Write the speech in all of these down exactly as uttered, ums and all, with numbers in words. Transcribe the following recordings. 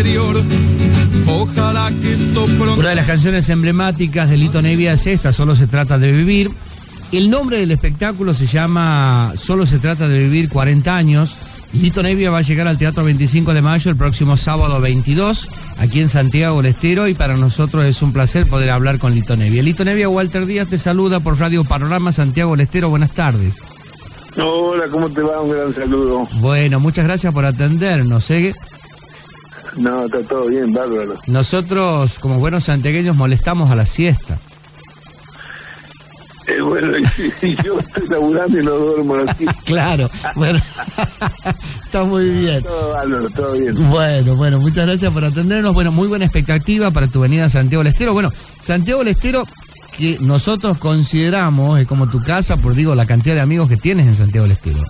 interior. Ojalá que esto pronto... Una de las canciones emblemáticas de Lito Nebbia es esta, Solo se trata de vivir. El nombre del espectáculo se llama Solo se trata de vivir cuarenta años. Lito Nebbia va a llegar al Teatro veinticinco de mayo el próximo sábado veintidós, aquí en Santiago del Estero, y para nosotros es un placer poder hablar con Lito Nebbia. Lito Nebbia, Walter Díaz te saluda por Radio Panorama Santiago del Estero. Buenas tardes. Hola, ¿cómo te va? Un gran saludo. Bueno, muchas gracias por atendernos, ¿eh? No, está todo bien, bárbaro. Nosotros, como buenos santiagueños, molestamos a la siesta. Eh, bueno, y yo estoy laburando y no duermo así. Claro, bueno, está muy bien. Todo bárbaro, todo bien. Bueno, bueno, muchas gracias por atendernos. Bueno, muy buena expectativa para tu venida a Santiago del Estero. Bueno, Santiago del Estero, que nosotros consideramos es como tu casa, por digo, la cantidad de amigos que tienes en Santiago del Estero.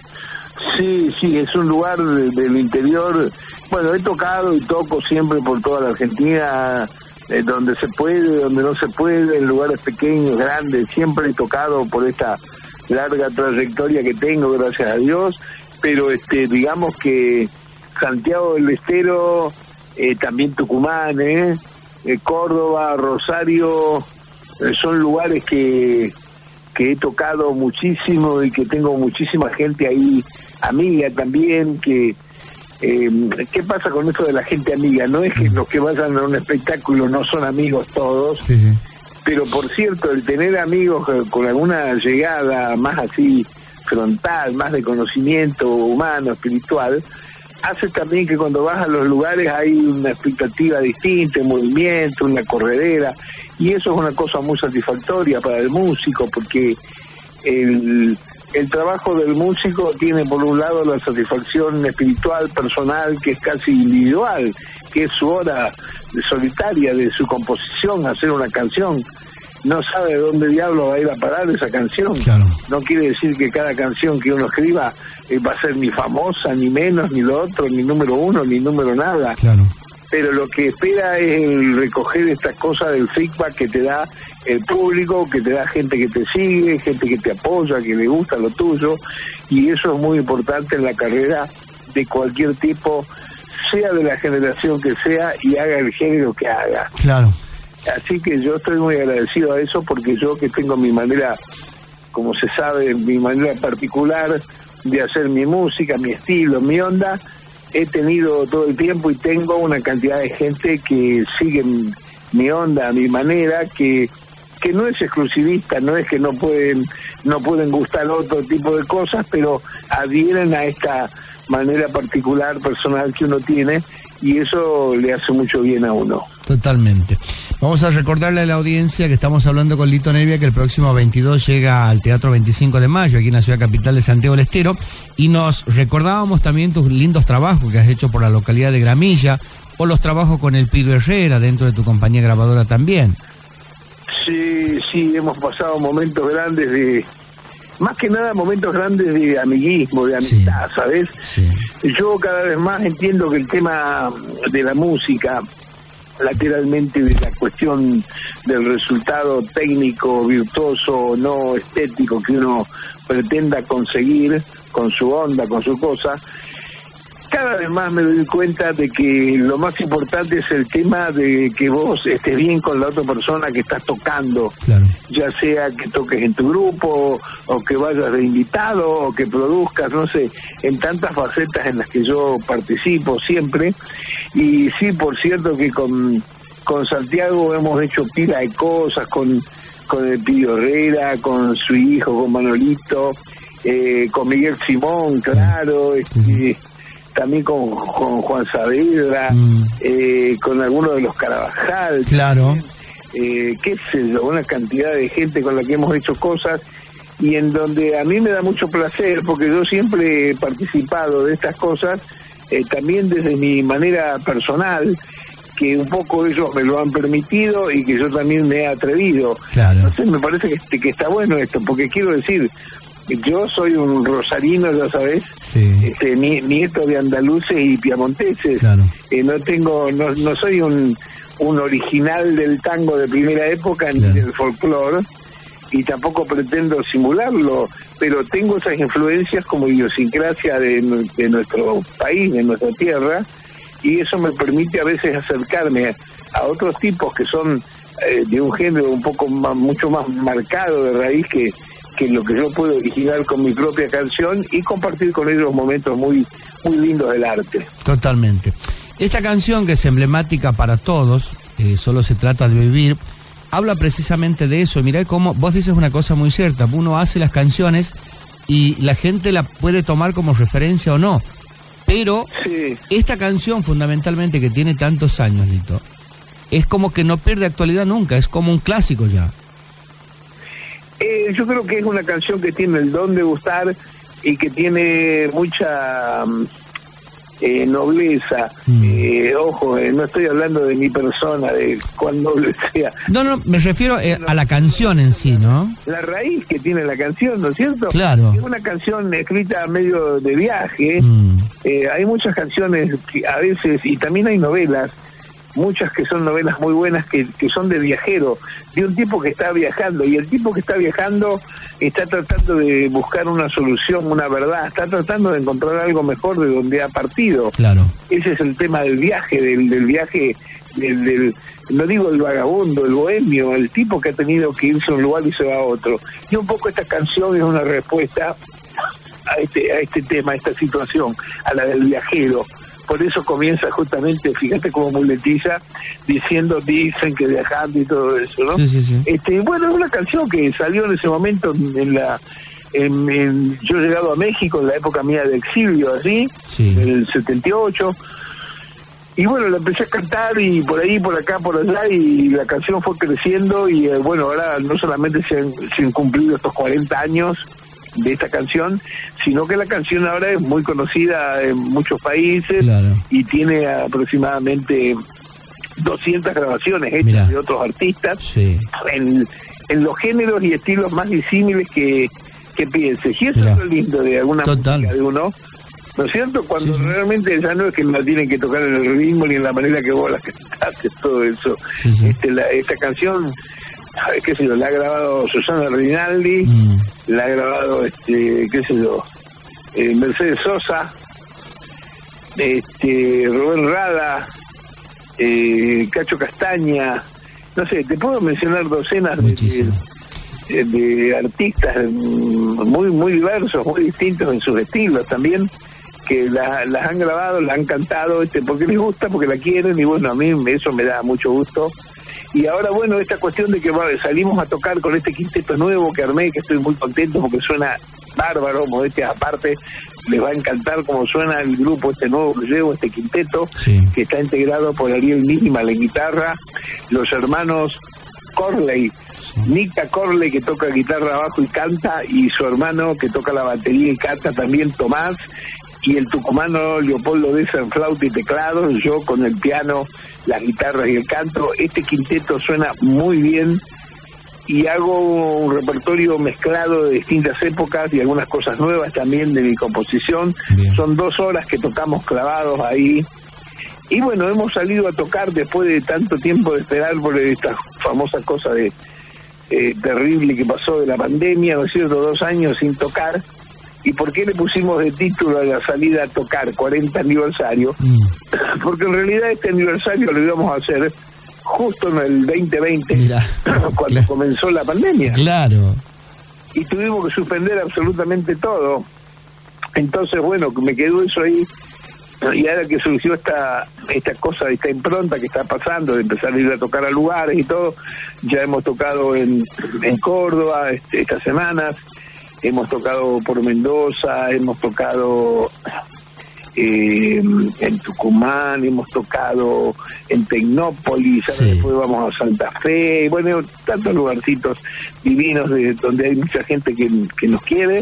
Sí, sí, es un lugar de, del interior. Bueno, he tocado y toco siempre por toda la Argentina, eh, donde se puede, donde no se puede, en lugares pequeños, grandes. Siempre he tocado por esta larga trayectoria que tengo, gracias a Dios. Pero este, digamos que Santiago del Estero, eh, también Tucumán, eh, eh, Córdoba, Rosario, eh, son lugares que, que he tocado muchísimo y que tengo muchísima gente ahí, amiga también, que... Eh, ¿Qué pasa con esto de la gente amiga? No es que los que vayan a un espectáculo no son amigos todos, sí, sí. Pero por cierto, el tener amigos con alguna llegada más así frontal, más de conocimiento humano, espiritual, hace también que cuando vas a los lugares hay una expectativa distinta, un movimiento, una corredera, y eso es una cosa muy satisfactoria para el músico, porque el... El trabajo del músico tiene por un lado la satisfacción espiritual, personal, que es casi individual, que es su hora solitaria de su composición, hacer una canción. No sabe de dónde diablo va a ir a parar esa canción. Claro. No quiere decir que cada canción que uno escriba eh, va a ser ni famosa, ni menos, ni lo otro, ni número uno, ni número nada. Claro. Pero lo que espera es el recoger estas cosas del feedback que te da el público, que te da gente que te sigue, gente que te apoya, que le gusta lo tuyo, y eso es muy importante en la carrera de cualquier tipo, sea de la generación que sea y haga el género que haga. Claro. Así que yo estoy muy agradecido a eso, porque yo que tengo mi manera, como se sabe, mi manera particular de hacer mi música, mi estilo, mi onda, he tenido todo el tiempo y tengo una cantidad de gente que sigue mi onda, mi manera, que que no es exclusivista, no es que no pueden no pueden gustar otro tipo de cosas, pero adhieren a esta manera particular, personal que uno tiene, y eso le hace mucho bien a uno. Totalmente. Vamos a recordarle a la audiencia que estamos hablando con Lito Nebbia, que el próximo veintidós llega al Teatro veinticinco de mayo, aquí en la ciudad capital de Santiago del Estero, y nos recordábamos también tus lindos trabajos que has hecho por la localidad de Gramilla, o los trabajos con el Pido Herrera, dentro de tu compañía grabadora también. Sí, sí, hemos pasado momentos grandes de... Más que nada momentos grandes de amiguismo, de amistad, sí. ¿Sabes? Sí. Yo cada vez más entiendo que el tema de la música, lateralmente de la cuestión del resultado técnico, virtuoso, no estético que uno pretenda conseguir con su onda, con su cosa, cada vez más me doy cuenta de que lo más importante es el tema de que vos estés bien con la otra persona que estás tocando, claro. Ya sea que toques en tu grupo, o que vayas de invitado, o que produzcas, no sé, en tantas facetas en las que yo participo siempre. Y sí, por cierto que con, con Santiago hemos hecho pila de cosas, con, con el Pido Herrera, con su hijo, con Manolito, eh, con Miguel Simón, claro, este... también con, con Juan Saavedra, mm. eh, con algunos de los Carabajal, claro, eh, qué sé yo, una cantidad de gente con la que hemos hecho cosas, y en donde a mí me da mucho placer, porque yo siempre he participado de estas cosas, eh, también desde mi manera personal, que un poco ellos me lo han permitido y que yo también me he atrevido. Claro. Entonces me parece que, que está bueno esto, porque quiero decir, yo soy un rosarino, ya sabes, sí. este, ni, nieto de andaluces y piamonteses. Claro. Eh, no tengo, no, no soy un, un original del tango de primera época ni claro. del folclore, y tampoco pretendo simularlo, pero tengo esas influencias como idiosincrasia de, de nuestro país, de nuestra tierra, y eso me permite a veces acercarme a otros tipos que son eh, de un género un poco más, mucho más marcado de raíz que, que lo que yo puedo originar con mi propia canción y compartir con ellos momentos muy, muy lindos del arte. Totalmente. Esta canción, que es emblemática para todos, eh, Solo se trata de vivir, habla precisamente de eso. Mirá cómo vos dices una cosa muy cierta, uno hace las canciones y la gente la puede tomar como referencia o no, pero sí. Esta canción fundamentalmente, que tiene tantos años, Lito, es como que no pierde actualidad nunca, es como un clásico ya. Eh, yo creo que es una canción que tiene el don de gustar y que tiene mucha eh, nobleza. Mm. Eh, ojo, eh, no estoy hablando de mi persona, de cuán noble sea. No, no, me refiero eh, a la canción en sí, ¿no? La raíz que tiene la canción, ¿no es cierto? Claro. Es una canción escrita a medio de viaje. Mm. Eh, hay muchas canciones que a veces, y también hay novelas, muchas que son novelas muy buenas que, que son de viajero, de un tipo que está viajando, y el tipo que está viajando está tratando de buscar una solución, una verdad, está tratando de encontrar algo mejor de donde ha partido. Claro. Ese es el tema del viaje, del, del viaje, del, del, no digo el vagabundo, el bohemio, el tipo que ha tenido que irse a un lugar y se va a otro. Y un poco esta canción es una respuesta a este, a este tema, a esta situación, a la del viajero. Por eso comienza justamente, fíjate como muletilla, diciendo, dicen que viajando y todo eso, ¿no? Sí, sí, sí. Este, bueno, es una canción que salió en ese momento en la... En, en, yo he llegado a México en la época mía de exilio, así, sí. En el setenta y ocho, y bueno, la empecé a cantar y por ahí, por acá, por allá, y la canción fue creciendo, y eh, bueno, ahora no solamente se han, se han cumplido estos cuarenta años de esta canción, sino que la canción ahora es muy conocida en muchos países. Claro. Y tiene aproximadamente doscientas grabaciones hechas Mirá. de otros artistas, sí. en, en los géneros y estilos más disímiles que, que pienses. Y eso Mirá. es lo lindo de alguna Total. música de uno, ¿no es cierto? Cuando sí, sí. realmente ya no es que la tienen que tocar en el ritmo ni en la manera que vos la cantaste, todo eso. Sí, sí. Este, la, esta canción, qué sé yo, la ha grabado Susana Rinaldi, mm. la ha grabado, este, qué sé yo, eh, Mercedes Sosa, este, Rubén Rada, eh, Cacho Castaña, no sé, te puedo mencionar docenas de, de, de artistas muy muy diversos, muy distintos en sus estilos también, que la, las han grabado, las han cantado, este, porque les gusta, porque la quieren, y bueno, a mí eso me da mucho gusto. Y ahora, bueno, esta cuestión de que bueno, salimos a tocar con este quinteto nuevo que armé, que estoy muy contento porque suena bárbaro, modestias aparte, les va a encantar cómo suena el grupo este nuevo que llevo, este quinteto, sí. que está integrado por Ariel Nísima en guitarra, los hermanos Corley, sí. Nica Corley, que toca guitarra abajo y canta, y su hermano que toca la batería y canta también, Tomás, y el tucumano Leopoldo Deza en flauta y teclado, yo con el piano, las guitarras y el canto. Este quinteto suena muy bien y hago un repertorio mezclado de distintas épocas y algunas cosas nuevas también de mi composición. Bien. Son dos horas que tocamos clavados ahí. Y bueno, hemos salido a tocar después de tanto tiempo de esperar por esta famosa cosa de eh, terrible que pasó de la pandemia, ¿no es cierto? Dos años sin tocar. ¿Y por qué le pusimos de título a la salida a tocar cuarenta aniversario? Mm. Porque en realidad este aniversario lo íbamos a hacer justo en el veinte veinte, Mirá, cuando claro. comenzó la pandemia. Claro. Y tuvimos que suspender absolutamente todo. Entonces, bueno, me quedó eso ahí. Y ahora que surgió esta esta cosa, esta impronta que está pasando, de empezar a ir a tocar a lugares y todo, ya hemos tocado en, en Córdoba este, estas semanas. Hemos tocado por Mendoza, hemos tocado eh, en Tucumán, hemos tocado en Tecnópolis, sí. ahora después vamos a Santa Fe, y bueno, tantos lugarcitos divinos de donde hay mucha gente que, que nos quiere.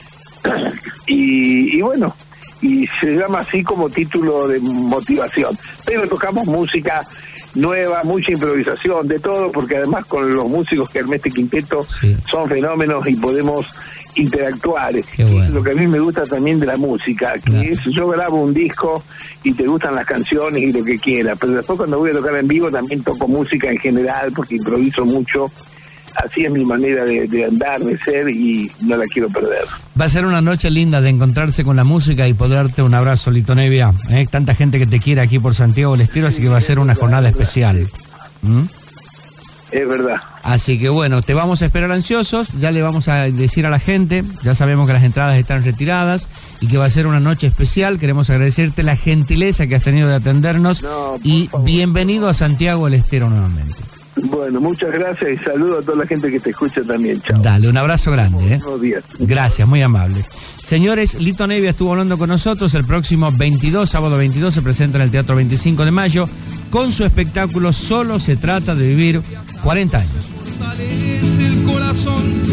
Y, y bueno, y se llama así como título de motivación. Pero tocamos música nueva, mucha improvisación, de todo, porque además con los músicos que armé este quinteto sí. son fenómenos y podemos interactuar. Bueno. Es lo que a mí me gusta también de la música, que claro. es, yo grabo un disco y te gustan las canciones y lo que quieras, pero después cuando voy a tocar en vivo también toco música en general, porque improviso mucho así es mi manera de, de andar, de ser, y no la quiero perder. Va a ser una noche linda de encontrarse con la música y poder darte un abrazo, Lito Nebbia. ¿eh? Tanta gente que te quiere aquí por Santiago del Estero, así que va a ser una jornada especial. ¿Mm? Es verdad. Así que bueno, te vamos a esperar ansiosos, ya le vamos a decir a la gente, ya sabemos que las entradas están retiradas y que va a ser una noche especial. Queremos agradecerte la gentileza que has tenido de atendernos no, y favor, bienvenido a Santiago del Estero nuevamente. Bueno, muchas gracias y saludo a toda la gente que te escucha también. Chao. Dale, un abrazo grande. ¿eh? Buenos días. Gracias, muy amable. Señores, Lito Nebbia estuvo hablando con nosotros. El próximo veintidós, sábado veintidós, se presenta en el Teatro veinticinco de mayo con su espectáculo Solo se trata de vivir cuarenta años. Fortalece el corazón.